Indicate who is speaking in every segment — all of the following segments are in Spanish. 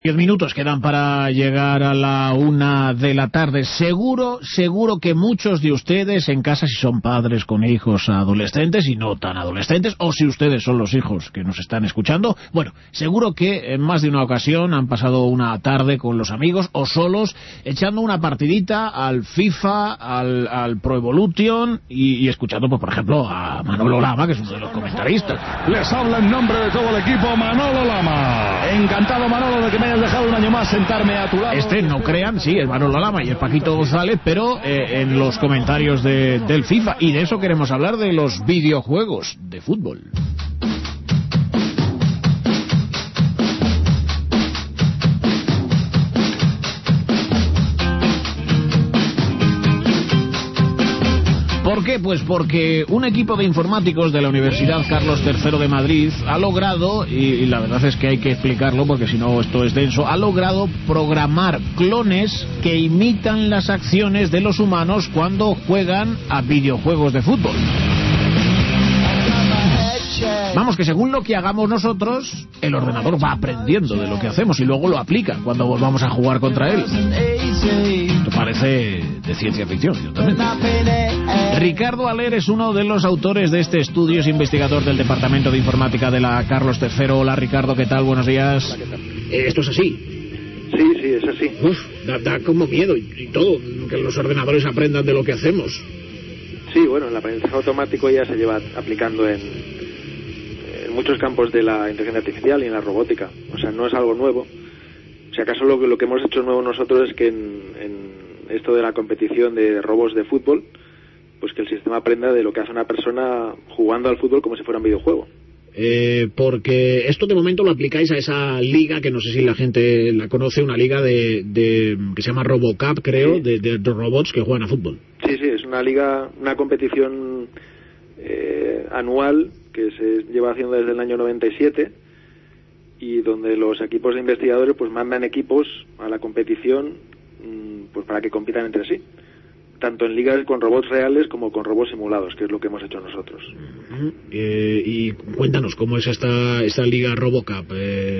Speaker 1: 10 minutos quedan para llegar a la 1 de la tarde. Seguro que muchos de ustedes en casa, si son padres con hijos adolescentes y no tan adolescentes, o si ustedes son los hijos que nos están escuchando, bueno, seguro que en más de una ocasión han pasado una tarde con los amigos o solos echando una partidita al FIFA, al Pro Evolution y escuchando, pues, por ejemplo, a Manolo Lama, que es uno de los comentaristas.
Speaker 2: Les habla en nombre de todo el equipo Manolo Lama. Encantado, Manolo, de que me hayas dejado un año más sentarme a tu lado.
Speaker 1: No crean, sí, es Manolo Lama y es Paquito González, pero en los comentarios del FIFA. Y de eso queremos hablar, de los videojuegos de fútbol. ¿Por qué? Pues porque un equipo de informáticos de la Universidad Carlos III de Madrid ha logrado, y la verdad es que hay que explicarlo porque si no esto es denso, ha logrado programar clones que imitan las acciones de los humanos cuando juegan a videojuegos de fútbol. Vamos, que según lo que hagamos nosotros, el ordenador va aprendiendo de lo que hacemos y luego lo aplica cuando volvamos a jugar contra él. Esto parece de ciencia ficción, yo también. Ricardo Aller es uno de los autores de este estudio, es investigador del Departamento de Informática de la Carlos III. Hola, Ricardo, ¿qué tal? Buenos días. ¿Esto es así?
Speaker 3: Sí, es así.
Speaker 1: Da como miedo y todo, que los ordenadores aprendan de lo que hacemos.
Speaker 3: Sí, bueno, el aprendizaje automático ya se lleva aplicando en muchos campos de la inteligencia artificial y en la robótica. O sea, no es algo nuevo. Si acaso lo que hemos hecho nuevo nosotros es que en esto de la competición de robots de fútbol, pues que el sistema aprenda de lo que hace una persona jugando al fútbol como si fuera un videojuego.
Speaker 1: Porque esto de momento lo aplicáis a esa liga que no sé si la gente la conoce, una liga de que se llama RoboCup, creo, sí, de robots que juegan a fútbol.
Speaker 3: Sí, es una liga, una competición anual que se lleva haciendo desde el año 97 y donde los equipos de investigadores pues mandan equipos a la competición pues para que compitan entre sí, tanto en ligas con robots reales como con robots simulados, que es lo que hemos hecho nosotros.
Speaker 1: Y cuéntanos, ¿cómo es esta liga RoboCup?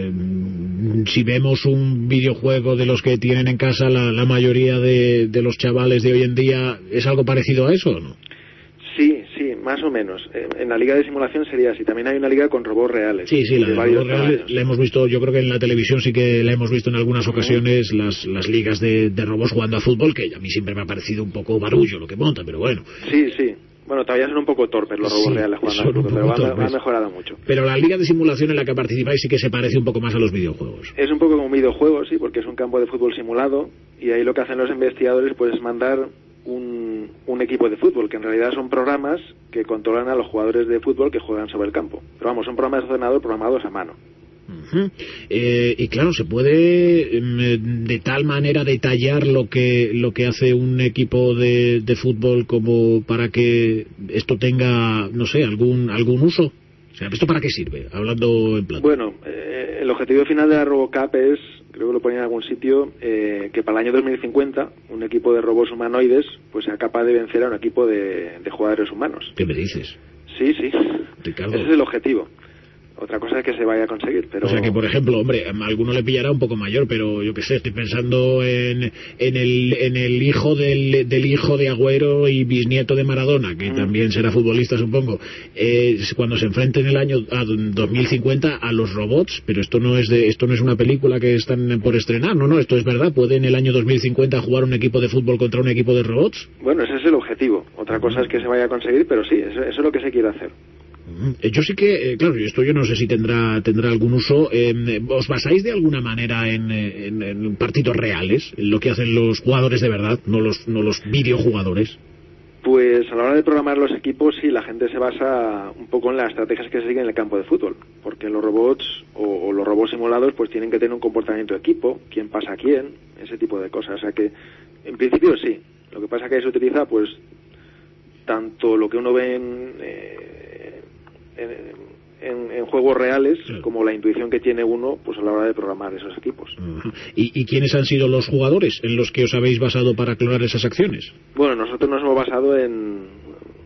Speaker 1: Si vemos un videojuego de los que tienen en casa la mayoría de los chavales de hoy en día, ¿es algo parecido a eso o no?
Speaker 3: Sí, más o menos. En la liga de simulación sería así. También hay una liga con robots reales.
Speaker 1: Sí, la de robots reales la hemos visto, yo creo que en la televisión sí que la hemos visto en algunas ocasiones, las ligas de robots jugando a fútbol, que a mí siempre me ha parecido un poco barullo lo que monta, pero bueno.
Speaker 3: Sí. Bueno, todavía son un poco torpes los robots reales jugando a fútbol, pero han mejorado mucho.
Speaker 1: Pero la liga de simulación en la que participáis sí que se parece un poco más a los videojuegos.
Speaker 3: Es un poco como un videojuego, sí, porque es un campo de fútbol simulado, y ahí lo que hacen los investigadores pues es mandar un equipo de fútbol, que en realidad son programas que controlan a los jugadores de fútbol que juegan sobre el campo. Pero vamos, son programas de ordenador programados a mano.
Speaker 1: Y claro, se puede de tal manera detallar lo que hace un equipo de fútbol como para que esto tenga, no sé, algún uso. O sea, ¿esto para qué sirve? Hablando en plata.
Speaker 3: Bueno, el objetivo final de la RoboCup es, creo que lo ponía en algún sitio, que para el año 2050 un equipo de robots humanoides pues sea capaz de vencer a un equipo de jugadores humanos.
Speaker 1: ¿Qué me dices?
Speaker 3: Sí,
Speaker 1: Ricardo.
Speaker 3: Ese es el objetivo. Otra cosa es que se vaya a conseguir, pero...
Speaker 1: O sea que, por ejemplo, hombre, a alguno le pillará un poco mayor, pero yo qué sé, estoy pensando en el hijo del hijo de Agüero y bisnieto de Maradona, que también será futbolista, supongo, cuando se enfrenten el año 2050 a los robots, pero esto no es una película que están por estrenar, no, esto es verdad, ¿puede en el año 2050 jugar un equipo de fútbol contra un equipo de robots?
Speaker 3: Bueno, ese es el objetivo, otra cosa es que se vaya a conseguir, pero sí, eso es lo que se quiere hacer.
Speaker 1: Yo sí que, claro, esto yo no sé si tendrá algún uso. ¿Os basáis de alguna manera en partidos reales, en lo que hacen los jugadores de verdad, no los videojugadores?
Speaker 3: Pues a la hora de programar los equipos, sí, la gente se basa un poco en las estrategias que se siguen en el campo de fútbol, porque los robots o los robots simulados pues tienen que tener un comportamiento de equipo, quién pasa a quién, ese tipo de cosas. O sea que, en principio sí. Lo que pasa es que se utiliza pues tanto lo que uno ve en juegos reales, como la intuición que tiene uno pues a la hora de programar esos equipos.
Speaker 1: ¿Y quiénes han sido los jugadores en los que os habéis basado para clonar esas acciones?
Speaker 3: Bueno, nosotros nos hemos basado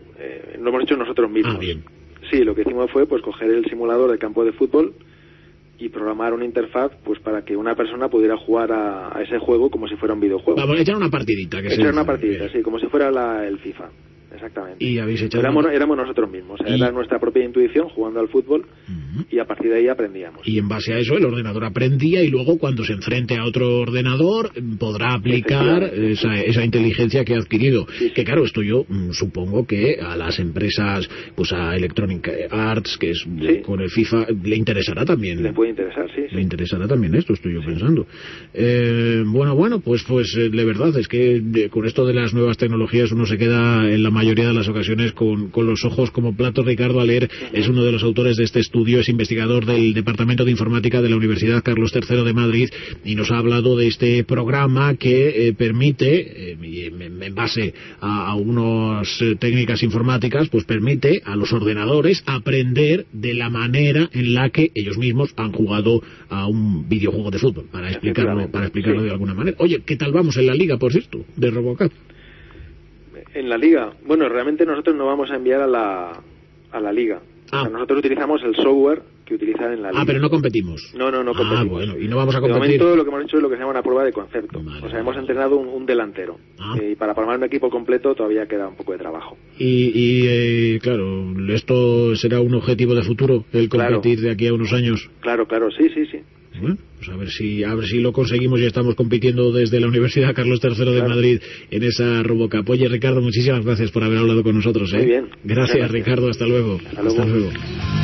Speaker 3: lo hemos hecho nosotros mismos.
Speaker 1: Bien.
Speaker 3: Sí, lo que hicimos fue pues coger el simulador del campo de fútbol y programar una interfaz pues para que una persona pudiera jugar a ese juego como si fuera un videojuego.
Speaker 1: Vamos a echar una partidita.
Speaker 3: Echar una partidita, sí, como si fuera el FIFA. Exactamente.
Speaker 1: Y habéis echado...
Speaker 3: éramos nosotros mismos, era nuestra propia intuición jugando al fútbol, y a partir de ahí aprendíamos.
Speaker 1: Y en base a eso el ordenador aprendía, y luego cuando se enfrente a otro ordenador podrá aplicar esa inteligencia que ha adquirido.
Speaker 3: Sí.
Speaker 1: Que claro, esto yo supongo que a las empresas, pues a Electronic Arts, que es con el FIFA, le interesará también.
Speaker 3: Le puede interesar, sí.
Speaker 1: Le interesará también esto, estoy yo pensando. Bueno, pues de verdad es que con esto de las nuevas tecnologías uno se queda en la mayoría de las ocasiones con los ojos como platos. Ricardo Aller es uno de los autores de este estudio, es investigador del Departamento de Informática de la Universidad Carlos III de Madrid, y nos ha hablado de este programa que permite, en base a unas técnicas informáticas, pues permite a los ordenadores aprender de la manera en la que ellos mismos han jugado a un videojuego de fútbol, para explicarlo de alguna manera. Oye, ¿qué tal vamos en la liga, por cierto, de RoboCup?
Speaker 3: En la liga, bueno, realmente nosotros no vamos a enviar a la liga. O sea, nosotros utilizamos el software que utilizan en la liga.
Speaker 1: Pero no competimos.
Speaker 3: No competimos.
Speaker 1: Bueno, y no vamos a competir.
Speaker 3: De momento lo que hemos hecho es lo que se llama una prueba de concepto.
Speaker 1: Vale,
Speaker 3: o sea, hemos entrenado un delantero. Y para formar un equipo completo todavía queda un poco de trabajo.
Speaker 1: Y claro, ¿esto será un objetivo de futuro, el competir de aquí a unos años?
Speaker 3: Claro, sí.
Speaker 1: Bueno, pues a ver si lo conseguimos y estamos compitiendo desde la Universidad Carlos III de Madrid en esa RoboCup. Oye, Ricardo, muchísimas gracias por haber hablado con nosotros.
Speaker 3: Muy bien.
Speaker 1: Gracias, Ricardo, hasta luego.
Speaker 3: Hasta luego.